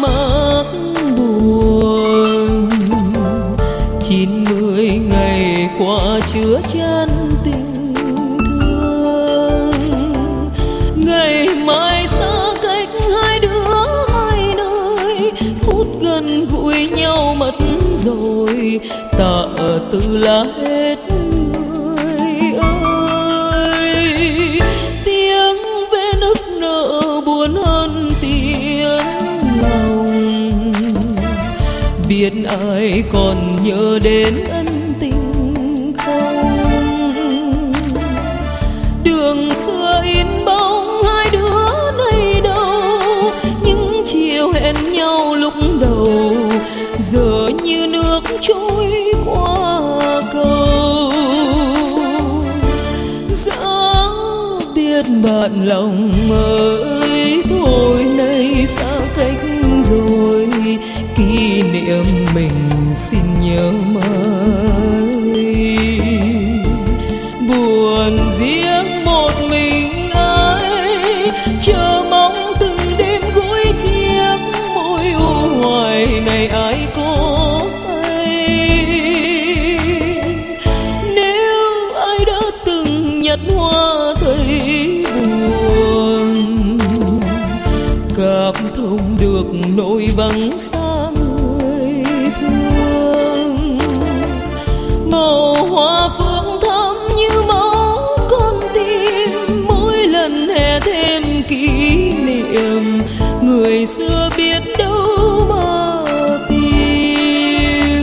mắc buồn. 90 ngày qua chứa chan tình thương, ngày mai xa cách hai đứa hai nơi, phút gần gũi nhau mất rồi, tạ từ là hết người ơi. Tiếng ve nức nở buồn hơn tiếng lòng, biết ai còn nhớ đến ân tình không. Đường xưa in bóng hai đứa này đâu, những chiều hẹn nhau lúc đầu giờ như nước trôi qua cầu. Giá biết bạn lòng ơi, thôi nay xa cách rồi, kỷ niệm mình xin nhớ mãi. Buồn riêng một mình ai, chờ mong từng đêm gối chiếc môi u hoài này ai có hay. Nếu ai đã từng nhặt hoa thấy buồn, cảm thông được nỗi vắng xa người thương. Màu hoa phượng thắm như máu con tim, mỗi lần hè thêm kỷ niệm, người xưa biết đâu mà tìm.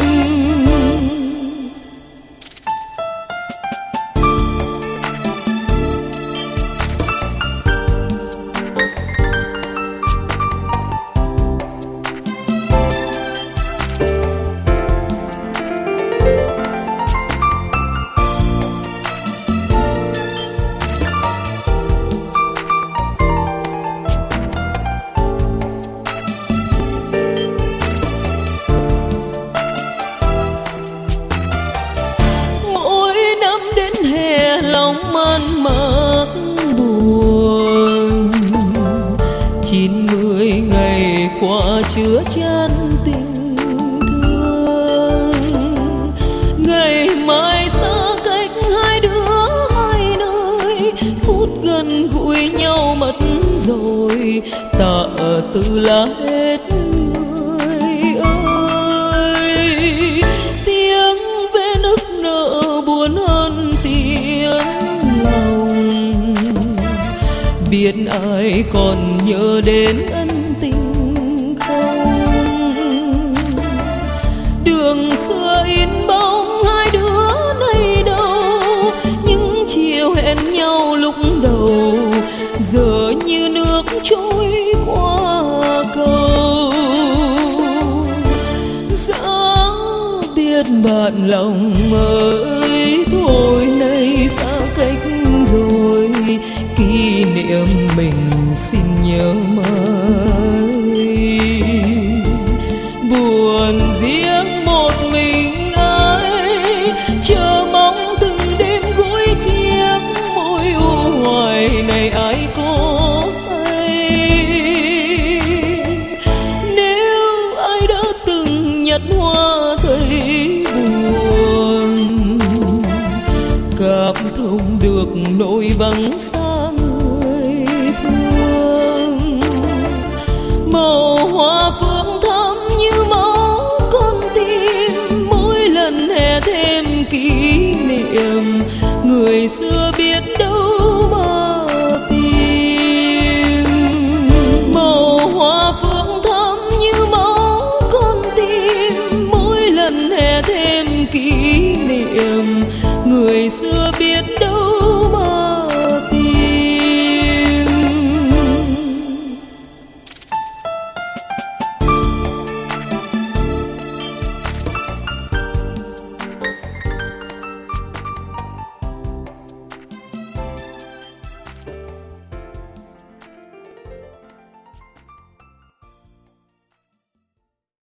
Lòng man mác buồn, 90 ngày qua chứa chan tình thương, ngày mai xa cách hai đứa hai nơi, phút gần gũi nhau mất rồi, tạ từ là hết người ơi. Tiếng ve nức nở buồn hơn tiếng lòng, biết ai còn nhớ đến ân tình không. Đường xưa in bóng hai đứa này đâu, những chiều hẹn nhau lúc đầu giờ như nước trôi qua cầu. Giá biết bạn lòng ơi, thôi nay xa cách rồi, kỷ niệm mình xin nhớ mãi. Buồn riêng một mình ai, chờ mong từng đêm gối chiếc môi u hoài này ai có hay. Nếu ai đã từng nhặt hoa thấy buồn, cảm thông được nỗi vắng